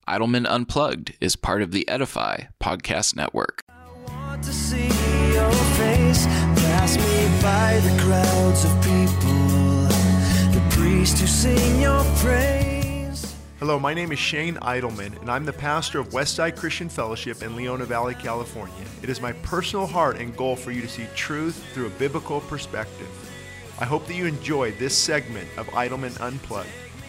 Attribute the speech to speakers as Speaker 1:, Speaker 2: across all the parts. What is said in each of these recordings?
Speaker 1: Idleman Unplugged is part of the Edify podcast network.
Speaker 2: I want to see your face, pass me by the crowds of people, the priests who sing your praise.
Speaker 3: Hello, my name is Shane Idleman, and I'm the pastor of Westside Christian Fellowship in Leona Valley, California. It is my personal heart and goal for you to see truth through a biblical perspective. I hope that you enjoy this segment of Idleman Unplugged.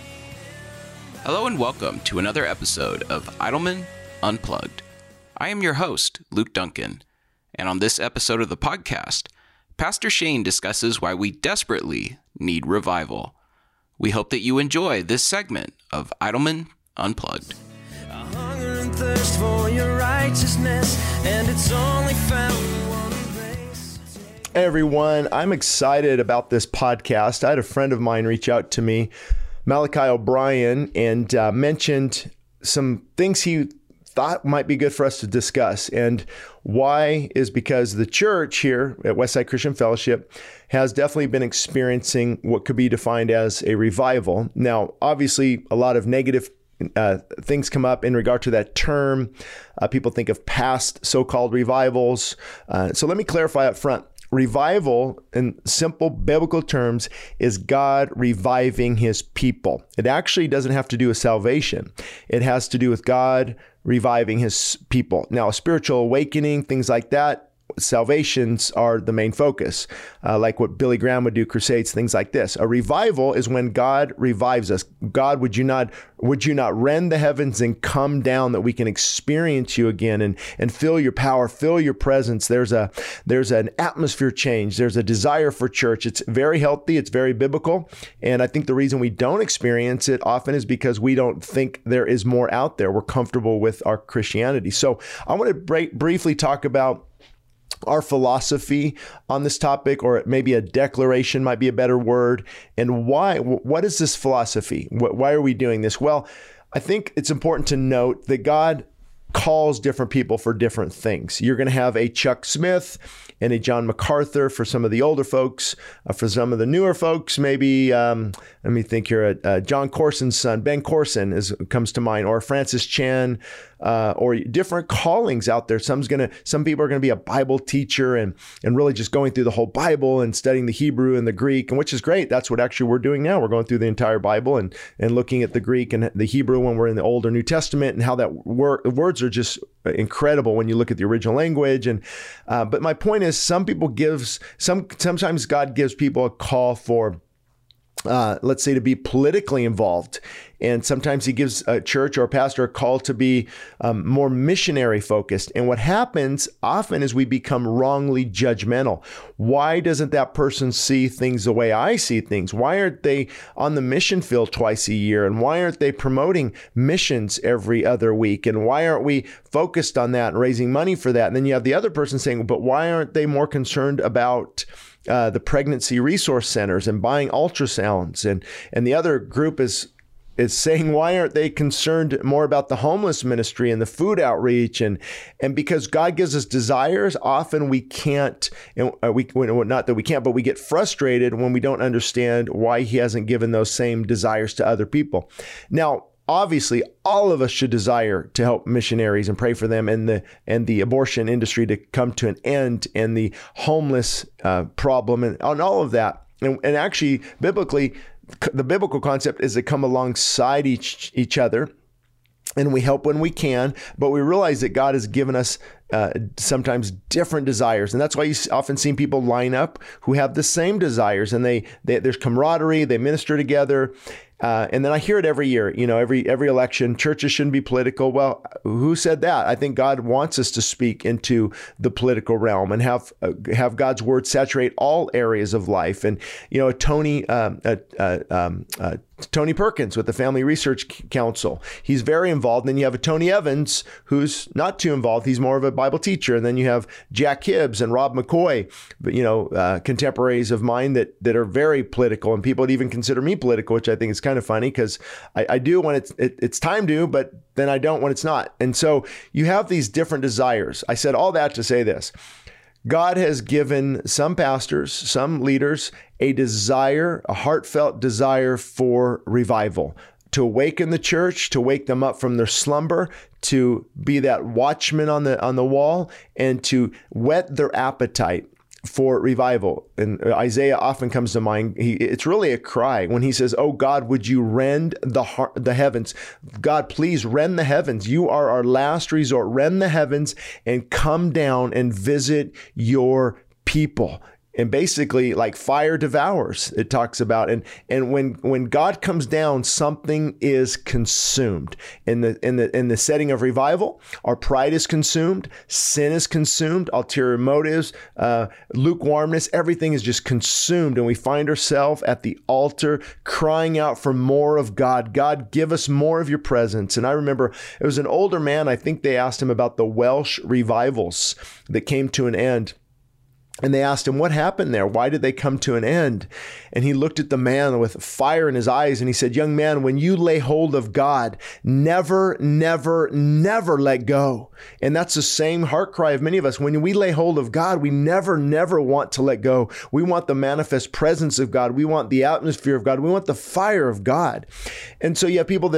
Speaker 1: Hello and welcome to another episode of Idleman Unplugged. I am your host, Luke Duncan, and on this episode of the podcast, Pastor Shane discusses why we desperately need revival. We hope that you enjoy this segment of Idleman Unplugged.
Speaker 2: A hunger and thirst for your righteousness, and it's only found in one grace.
Speaker 3: Hey everyone, I'm excited about this podcast. I had a friend of mine reach out to me, Malachi O'Brien, and mentioned some things he thought might be good for us to discuss. And why is because the church here at Westside Christian Fellowship has definitely been experiencing what could be defined as a revival. Now, obviously, a lot of negative things come up in regard to that term. People think of past so-called revivals. So let me clarify up front. Revival, in simple biblical terms, is God reviving his people. It actually doesn't have to do with salvation. It has to do with God reviving his people. Now, a spiritual awakening, things like that, salvations are the main focus, like what Billy Graham would do, crusades, things like this. A revival is when God revives us. God, would you not rend the heavens and come down that we can experience you again and feel your power, feel your presence. There's an atmosphere change. There's a desire for church. It's very healthy. It's very biblical. And I think the reason we don't experience it often is because we don't think there is more out there. We're comfortable with our Christianity. So I want to briefly talk about our philosophy on this topic, or maybe a declaration might be a better word. And why? What is this philosophy? Why are we doing this? Well, I think it's important to note that God calls different people for different things. You're going to have a Chuck Smith and a John MacArthur for some of the older folks. For some of the newer folks, maybe, let me think here, John Corson's son, Ben Corson comes to mind, or Francis Chan, or different callings out there. Some people are going to be a Bible teacher and really just going through the whole Bible and studying the Hebrew and the Greek, and which is great. That's what actually we're doing now. We're going through the entire Bible and looking at the Greek and the Hebrew when we're in the Old or New Testament, and how that words are just incredible when you look at the original language. And but my point is, sometimes God gives people a call for, let's say, to be politically involved. And sometimes he gives a church or a pastor a call to be more missionary focused. And what happens often is we become wrongly judgmental. Why doesn't that person see things the way I see things? Why aren't they on the mission field twice a year? And why aren't they promoting missions every other week? And why aren't we focused on that and raising money for that? And then you have the other person saying, but why aren't they more concerned about the pregnancy resource centers and buying ultrasounds? And the other group is saying, why aren't they concerned more about the homeless ministry and the food outreach? And because God gives us desires, often we can't, and not that we can't, but we get frustrated when we don't understand why he hasn't given those same desires to other people. Now, obviously, all of us should desire to help missionaries and pray for them, and the abortion industry to come to an end, and the homeless problem, and on all of that. And actually, biblically, the biblical concept is to come alongside each other, and we help when we can, but we realize that God has given us sometimes different desires. And that's why you often see people line up who have the same desires, and there's camaraderie, they minister together. And then I hear it every year, every election, churches shouldn't be political. Well, who said that? I think God wants us to speak into the political realm and have God's word saturate all areas of life. And, Tony Perkins with the Family Research Council, he's very involved. And then you have a Tony Evans, who's not too involved. He's more of a Bible teacher. And then you have Jack Hibbs and Rob McCoy, contemporaries of mine that are very political, and people would even consider me political, which I think is kind of funny, because I do when it's time to, but then I don't when it's not. And so you have these different desires. I said all that to say this: God has given some pastors, some leaders, a heartfelt desire for revival. to awaken the church, to wake them up from their slumber, to be that watchman on the wall, and to whet their appetite for revival. And Isaiah often comes to mind. It's really a cry when he says, "Oh God, would you rend the heavens? God, please rend the heavens. You are our last resort. Rend the heavens and come down and visit your people." And basically, like fire devours, it talks about. And when God comes down, something is consumed. In the setting of revival, our pride is consumed, sin is consumed, ulterior motives, lukewarmness, everything is just consumed. And we find ourselves at the altar crying out for more of God. God, give us more of your presence. And I remember it was an older man, I think they asked him about the Welsh revivals that came to an end. And they asked him, what happened there? Why did they come to an end? And he looked at the man with fire in his eyes and he said, "Young man, when you lay hold of God, never, never, never let go." And that's the same heart cry of many of us. When we lay hold of God, we never, never want to let go. We want the manifest presence of God. We want the atmosphere of God. We want the fire of God. And so you have people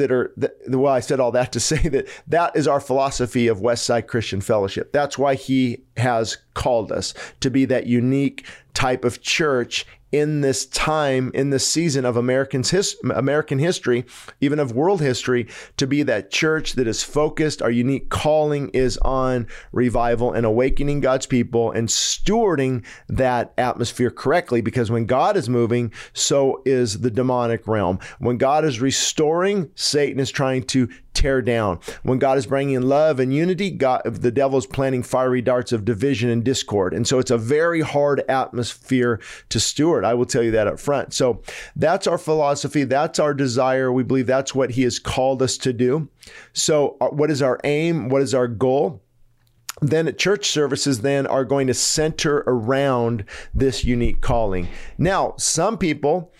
Speaker 3: well, I said all that to say that is our philosophy of Westside Christian Fellowship. That's why he has called us to be that unique type of church in this time, in this season of American history, even of world history, to be that church that is focused. Our unique calling is on revival and awakening God's people and stewarding that atmosphere correctly, because when God is moving, so is the demonic realm. When God is restoring, Satan is trying to tear down. When God is bringing love and unity, the devil is planting fiery darts of division and discord. And so it's a very hard atmosphere to steward. I will tell you that up front. So that's our philosophy. That's our desire. We believe that's what he has called us to do. So what is our aim? What is our goal? Then at church services then are going to center around this unique calling. Now, some people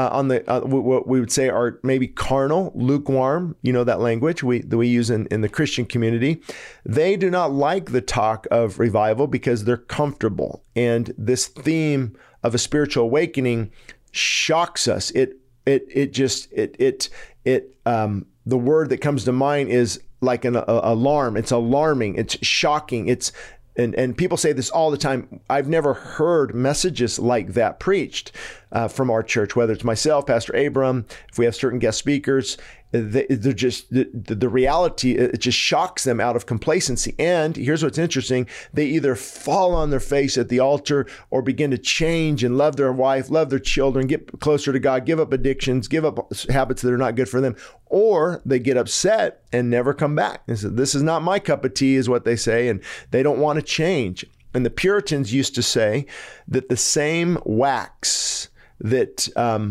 Speaker 3: what we would say are maybe carnal, lukewarm, that language that we use in the Christian community. They do not like the talk of revival because they're comfortable. And this theme of a spiritual awakening shocks us. The word that comes to mind is like an alarm. It's alarming. It's shocking. And people say this all the time. I've never heard messages like that preached from our church, whether it's myself, Pastor Abram, if we have certain guest speakers. They're just the reality. It just shocks them out of complacency. And here's what's interesting: they either fall on their face at the altar or begin to change and love their wife, love their children, get closer to God, give up addictions, give up habits that are not good for them, or they get upset and never come back. This is not my cup of tea, is what they say, and they don't want to change. And the Puritans used to say that the same wax that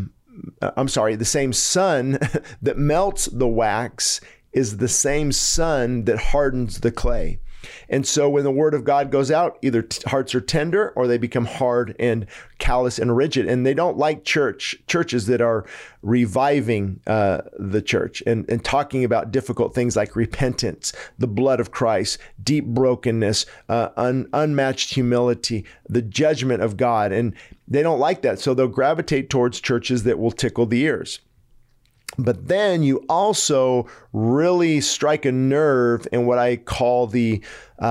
Speaker 3: the same sun that melts the wax is the same sun that hardens the clay. And so when the word of God goes out, either hearts are tender or they become hard and callous and rigid. And they don't like churches that are reviving the church and talking about difficult things like repentance, the blood of Christ, deep brokenness, unmatched humility, the judgment of God. And they don't like that. So they'll gravitate towards churches that will tickle the ears. But then you also really strike a nerve in what I call the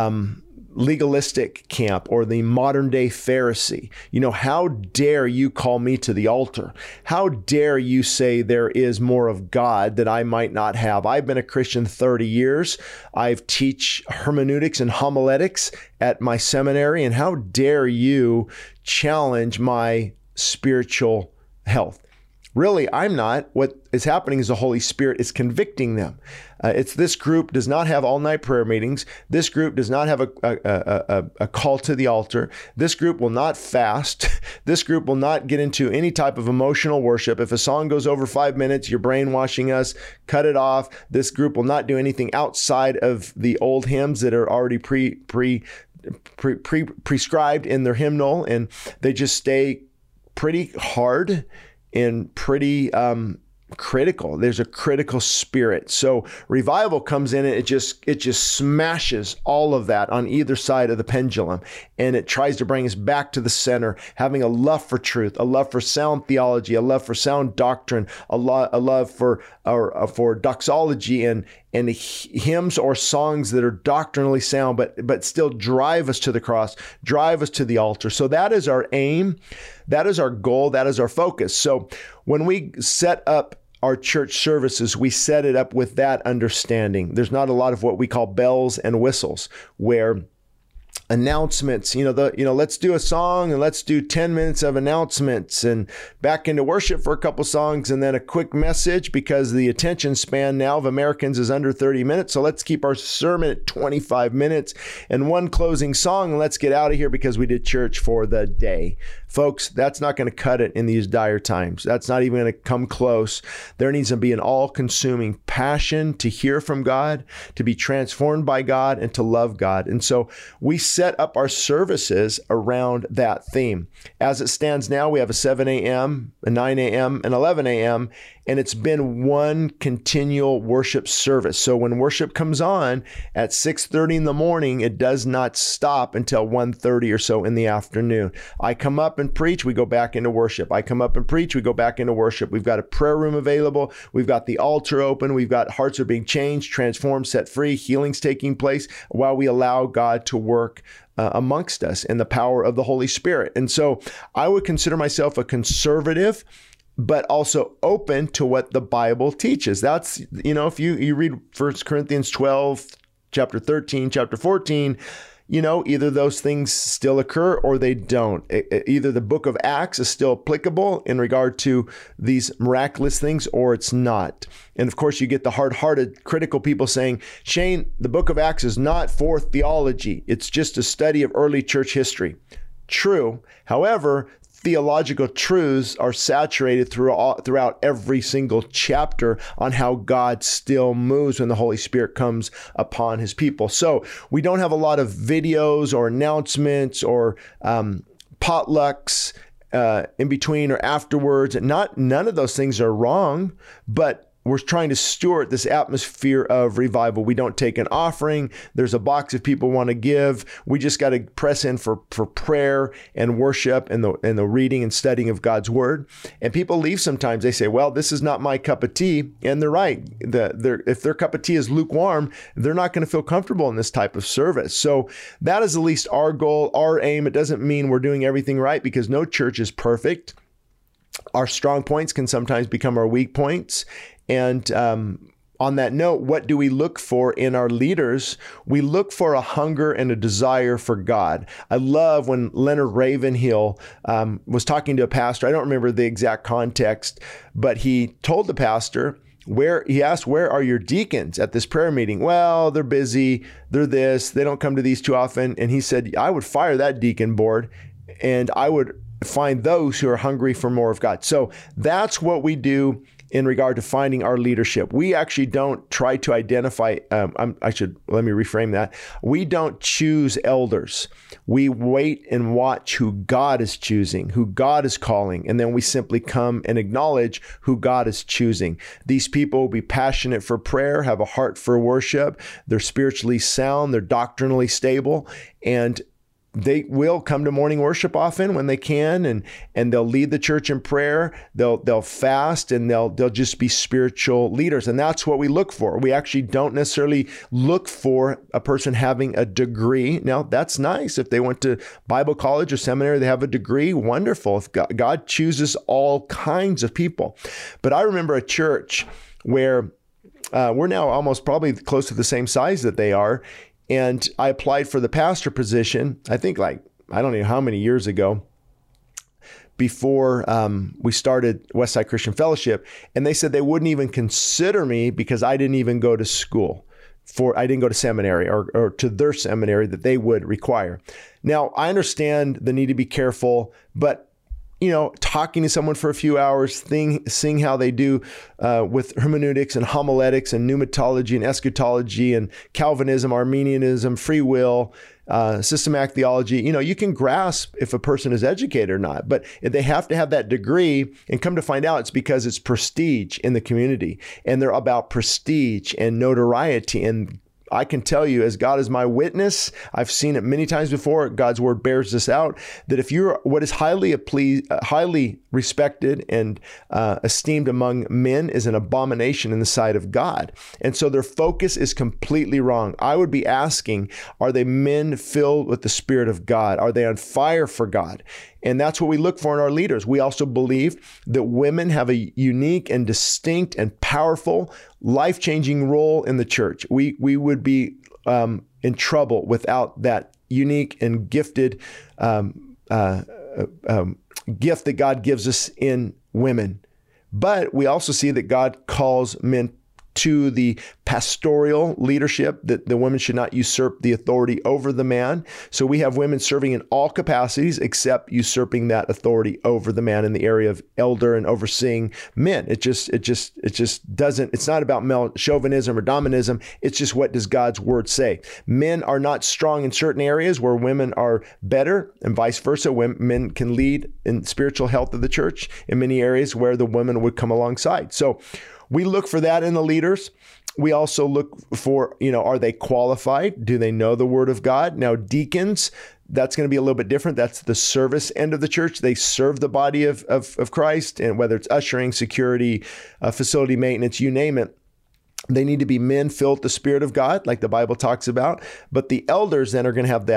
Speaker 3: legalistic camp, or the modern day Pharisee. How dare you call me to the altar? How dare you say there is more of God that I might not have? I've been a Christian 30 years. I've teach hermeneutics and homiletics at my seminary. And how dare you challenge my spiritual health? Really, I'm not. What is happening is the Holy Spirit is convicting them. This group does not have all-night prayer meetings. This group does not have a call to the altar. This group will not fast. This group will not get into any type of emotional worship. If a song goes over 5 minutes, you're brainwashing us. Cut it off. This group will not do anything outside of the old hymns that are already prescribed in their hymnal, and they just stay pretty hard and pretty critical. There's a critical spirit. So revival comes in and it just smashes all of that on either side of the pendulum. And it tries to bring us back to the center, having a love for truth, a love for sound theology, a love for sound doctrine, a love for doxology and hymns or songs that are doctrinally sound, but still drive us to the cross, drive us to the altar. So that is our aim. That is our goal. That is our focus. So when we set up our church services, we set it up with that understanding. There's not a lot of what we call bells and whistles, where announcements, let's do a song and let's do 10 minutes of announcements and back into worship for a couple songs and then a quick message, because the attention span now of Americans is under 30 minutes. So let's keep our sermon at 25 minutes and one closing song and let's get out of here because we did church for the day. Folks, that's not going to cut it in these dire times. That's not even going to come close. There needs to be an all-consuming passion to hear from God, to be transformed by God, and to love God. And so we set up our services around that theme. As it stands now, we have a 7 a.m., a 9 a.m., and 11 a.m., and it's been one continual worship service. So when worship comes on at 6:30 in the morning, it does not stop until 1:30 or so in the afternoon. I come up and preach, we go back into worship. I come up and preach, we go back into worship. We've got a prayer room available. We've got the altar open. We've got hearts are being changed, transformed, set free, healings taking place while we allow God to work amongst us in the power of the Holy Spirit. And so I would consider myself a conservative, but also open to what the Bible teaches. That's, if you read 1 Corinthians 12, chapter 13, chapter 14, either those things still occur or they don't. Either the book of Acts is still applicable in regard to these miraculous things or it's not. And of course, you get the hard-hearted, critical people saying, Shane, the book of Acts is not for theology. It's just a study of early church history. True. However, theological truths are saturated throughout every single chapter on how God still moves when the Holy Spirit comes upon his people. So we don't have a lot of videos or announcements or potlucks in between or afterwards. None of those things are wrong, but we're trying to steward this atmosphere of revival. We don't take an offering. There's a box if people want to give. We just got to press in for prayer and worship and the reading and studying of God's word. And people leave sometimes. They say, well, this is not my cup of tea. And they're right. If their cup of tea is lukewarm, they're not going to feel comfortable in this type of service. So that is at least our goal, our aim. It doesn't mean we're doing everything right because no church is perfect. Our strong points can sometimes become our weak points. And on that note, what do we look for in our leaders? We look for a hunger and a desire for God. I love when Leonard Ravenhill was talking to a pastor. I don't remember the exact context, but he told the pastor, he asked, where are your deacons at this prayer meeting? Well, they're busy. They're this. They don't come to these too often. And he said, I would fire that deacon board and I would find those who are hungry for more of God. So that's what we do in regard to finding our leadership. We actually don't try to identify, let me reframe that. We don't choose elders. We wait and watch who God is choosing, who God is calling, and then we simply come and acknowledge who God is choosing. These people will be passionate for prayer, have a heart for worship, they're spiritually sound, they're doctrinally stable, and they will come to morning worship often when they can, and they'll lead the church in prayer. They'll fast, and they'll just be spiritual leaders. And that's what we look for. We actually don't necessarily look for a person having a degree. Now, that's nice. If they went to Bible college or seminary, they have a degree, wonderful. If God chooses all kinds of people. But I remember a church where we're now almost probably close to the same size that they are. And I applied for the pastor position, I think I don't know how many years ago, before we started Westside Christian Fellowship. And they said they wouldn't even consider me because I didn't even go to school. I didn't go to seminary or to their seminary that they would require. Now, I understand the need to be careful, but talking to someone for a few hours, seeing how they do with hermeneutics and homiletics and pneumatology and eschatology and Calvinism, Arminianism, free will, systematic theology. You can grasp if a person is educated or not, but they have to have that degree, and come to find out it's because it's prestige in the community, and they're about prestige and notoriety. And I can tell you, as God is my witness, I've seen it many times before. God's word bears this out, that if you're what is highly respected and esteemed among men is an abomination in the sight of God. And so their focus is completely wrong. I would be asking, are they men filled with the Spirit of God? Are they on fire for God? And that's what we look for in our leaders. We also believe that women have a unique and distinct and powerful, life-changing role in the church. We would be in trouble without that unique and gifted gift that God gives us in women. But we also see that God calls men to the pastoral leadership, that the women should not usurp the authority over the man. So we have women serving in all capacities except usurping that authority over the man in the area of elder and overseeing men. It just doesn't, it's not about male chauvinism or dominism. It's just, what does God's word say? Men are not strong in certain areas where women are better, and vice versa. Men can lead in spiritual health of the church in many areas where the women would come alongside. So we look for that in the leaders. We also look for, are they qualified? Do they know the word of God? Now, deacons, that's going to be a little bit different. That's the service end of the church. They serve the body of Christ, and whether it's ushering, security, facility maintenance, you name it. They need to be men filled with the Spirit of God, like the Bible talks about. But the elders then are going to have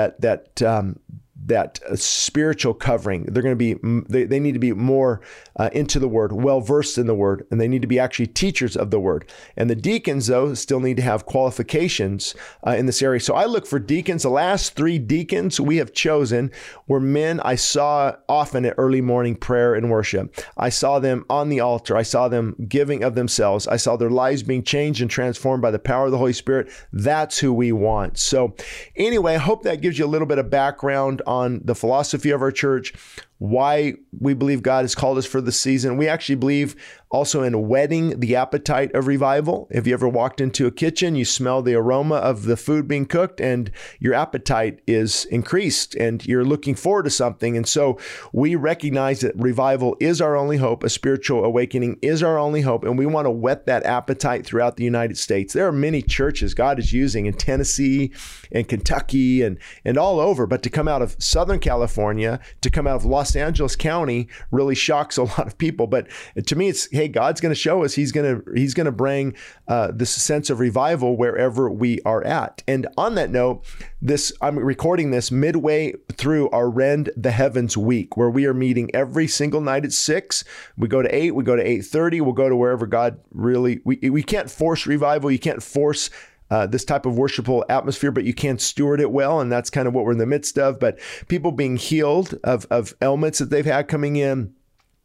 Speaker 3: that spiritual covering. They're going to be, they need to be more into the word, well-versed in the word, and they need to be actually teachers of the word. And the deacons, though, still need to have qualifications in this area. So I look for deacons. The last 3 deacons we have chosen were men I saw often at early morning prayer and worship. I saw them on the altar. I saw them giving of themselves. I saw their lives being changed and transformed by the power of the Holy Spirit. That's who we want. So anyway, I hope that gives you a little bit of background on the philosophy of our church, why we believe God has called us for the season. We actually believe also in whetting the appetite of revival. If you ever walked into a kitchen, you smell the aroma of the food being cooked and your appetite is increased and you're looking forward to something. And so we recognize that revival is our only hope. A spiritual awakening is our only hope. And we want to whet that appetite throughout the United States. There are many churches God is using in Tennessee and Kentucky and all over, but to come out of Southern California, to come out of Los Angeles County really shocks a lot of people. But to me, it's, hey, God's going to show us he's going to bring this sense of revival wherever we are at. And on that note, I'm recording this midway through our Rend the Heavens week, where we are meeting every single night at 6. We go to 8, we go to 8:30. We'll go to wherever God really, we can't force revival. You can't force this type of worshipful atmosphere, but you can steward it well. And that's kind of what we're in the midst of. But people being healed of ailments that they've had coming in.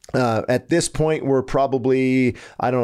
Speaker 3: At this point, we're probably,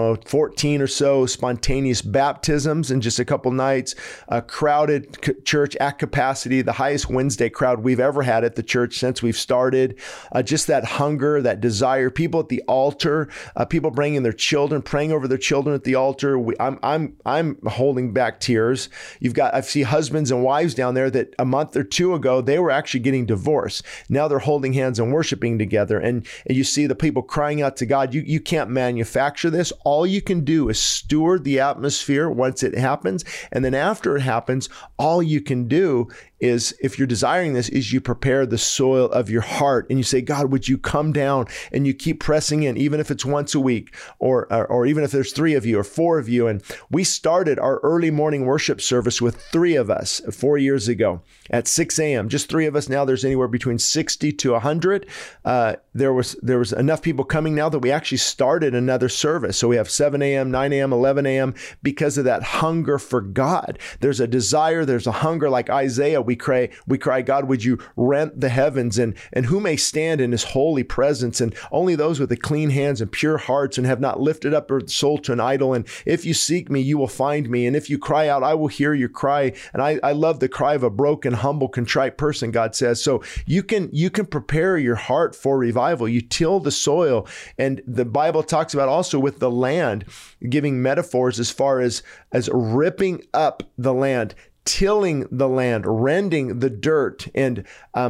Speaker 3: 14 or so spontaneous baptisms in just a couple nights, a crowded church at capacity, the highest Wednesday crowd we've ever had at the church since we've started. Just that hunger, that desire, people at the altar, people bringing their children, praying over their children at the altar. I'm holding back tears. I see husbands and wives down there that a month or 2 ago, they were actually getting divorced. Now they're holding hands and worshiping together. And you see the people crying out to God. You can't manufacture this. All you can do is steward the atmosphere once it happens. And then after it happens, all you can do is, if you're desiring this, is you prepare the soil of your heart and you say, God, would you come down? And you keep pressing in, even if it's once a week or even if there's 3 of you or 4 of you. And we started our early morning worship service with 3 of us 4 years ago at 6 a.m. Just 3 of us. Now there's anywhere between 60 to 100. There was enough people coming now that we actually started another service. So we have 7 a.m., 9 a.m., 11 a.m. because of that hunger for God. There's a desire, there's a hunger. Like Isaiah, we cry, God, would you rent the heavens, and who may stand in his holy presence? And only those with the clean hands and pure hearts and have not lifted up their soul to an idol. And if you seek me, you will find me. And if you cry out, I will hear your cry. And I love the cry of a broken, humble, contrite person, God says. So you can prepare your heart for revival. You till the soil. And the Bible talks about also with the land, giving metaphors as far as ripping up the land, tilling the land, rending the dirt, and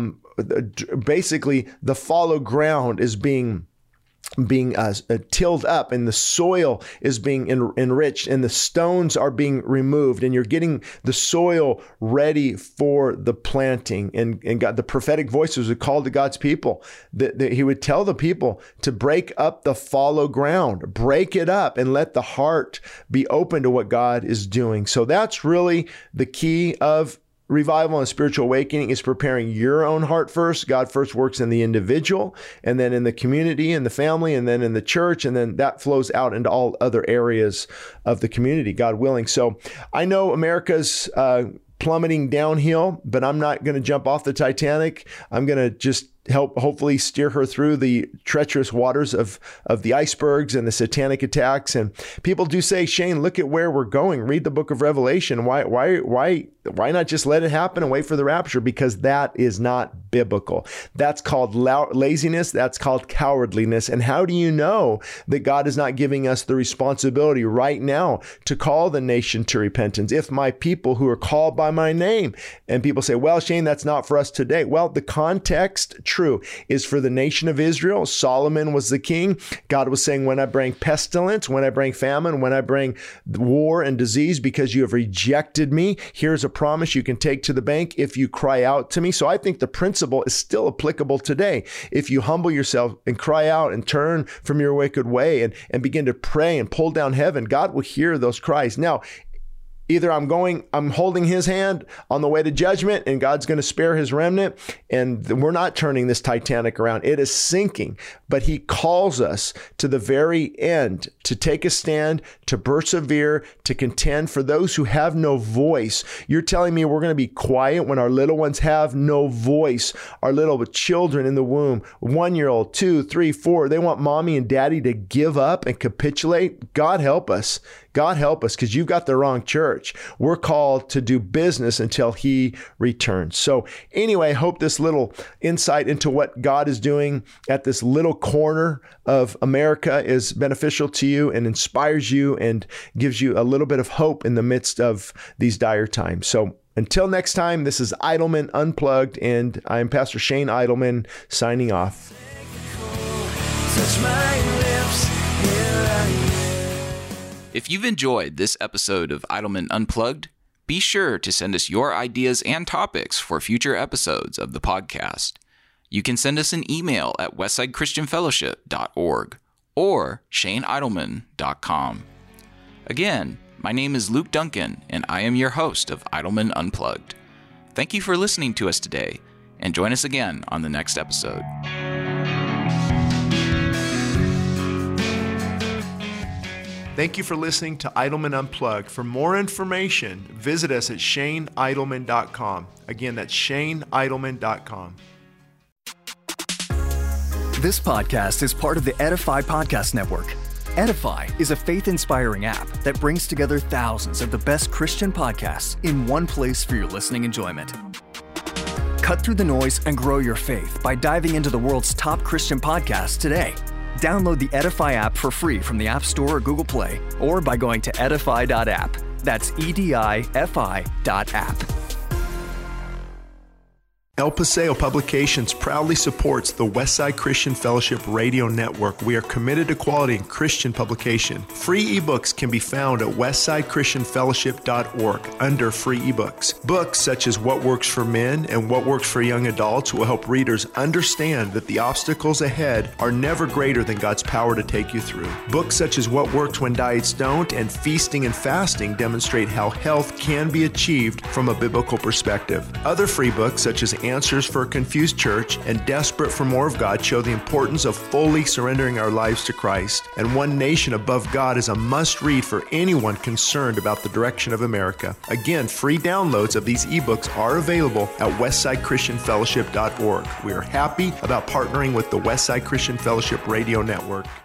Speaker 3: basically the fallow ground is being tilled up, and the soil is being enriched, and the stones are being removed, and you're getting the soil ready for the planting. And God, the prophetic voices would call to God's people that he would tell the people to break up the fallow ground, break it up, and let the heart be open to what God is doing. So that's really the key of revival and spiritual awakening, is preparing your own heart first. God first works in the individual, and then in the community and the family, and then in the church, and then that flows out into all other areas of the community, God willing. So I know America's plummeting downhill, but I'm not going to jump off the Titanic. I'm going to just hopefully steer her through the treacherous waters of the icebergs and the satanic attacks. And people do say, Shane, look at where we're going. Read the book of Revelation. Why not just let it happen and wait for the rapture? Because that is not biblical. That's called laziness. That's called cowardliness. And how do you know that God is not giving us the responsibility right now to call the nation to repentance? If my people who are called by my name, and people say, well, Shane, that's not for us today. Well, the context true is for the nation of Israel. Solomon was the king. God was saying, when I bring pestilence, when I bring famine, when I bring war and disease, because you have rejected me, here's a promise you can take to the bank if you cry out to me. So I think the principle is still applicable today. If you humble yourself and cry out and turn from your wicked way and begin to pray and pull down heaven, God will hear those cries. Now, either I'm holding his hand on the way to judgment, and God's going to spare his remnant, and we're not turning this Titanic around. It is sinking, but he calls us to the very end to take a stand, to persevere, to contend for those who have no voice. You're telling me we're going to be quiet when our little ones have no voice? Our little children in the womb, 1-year-old, 2, 3, 4, they want mommy and daddy to give up and capitulate. God help us. God help us, because you've got the wrong church. We're called to do business until he returns. So anyway, I hope this little insight into what God is doing at this little corner of America is beneficial to you and inspires you and gives you a little bit of hope in the midst of these dire times. So until next time, this is Idleman Unplugged, and I'm Pastor Shane Idleman signing off.
Speaker 2: Touch my lips, here I am.
Speaker 1: If you've enjoyed this episode of Idleman Unplugged, be sure to send us your ideas and topics for future episodes of the podcast. You can send us an email at westsidechristianfellowship.org or shaneidleman.com. Again, my name is Luke Duncan, and I am your host of Idleman Unplugged. Thank you for listening to us today, and join us again on the next episode.
Speaker 3: Thank you for listening to Idleman Unplugged. For more information, visit us at shaneidleman.com. Again, that's shaneidleman.com.
Speaker 4: This podcast is part of the Edify Podcast Network. Edify is a faith-inspiring app that brings together thousands of the best Christian podcasts in one place for your listening enjoyment. Cut through the noise and grow your faith by diving into the world's top Christian podcasts today. Download the Edify app for free from the App Store or Google Play, or by going to edify.app. That's edifi.app.
Speaker 3: El Paseo Publications proudly supports the Westside Christian Fellowship Radio Network. We are committed to quality in Christian publication. Free ebooks can be found at westsidechristianfellowship.org under free ebooks. Books such as What Works for Men and What Works for Young Adults will help readers understand that the obstacles ahead are never greater than God's power to take you through. Books such as What Works When Diets Don't and Feasting and Fasting demonstrate how health can be achieved from a biblical perspective. Other free books such as Answers for a Confused Church, and Desperate for More of God show the importance of fully surrendering our lives to Christ. And One Nation Above God is a must-read for anyone concerned about the direction of America. Again, free downloads of these ebooks are available at westsidechristianfellowship.org. We are happy about partnering with the Westside Christian Fellowship Radio Network.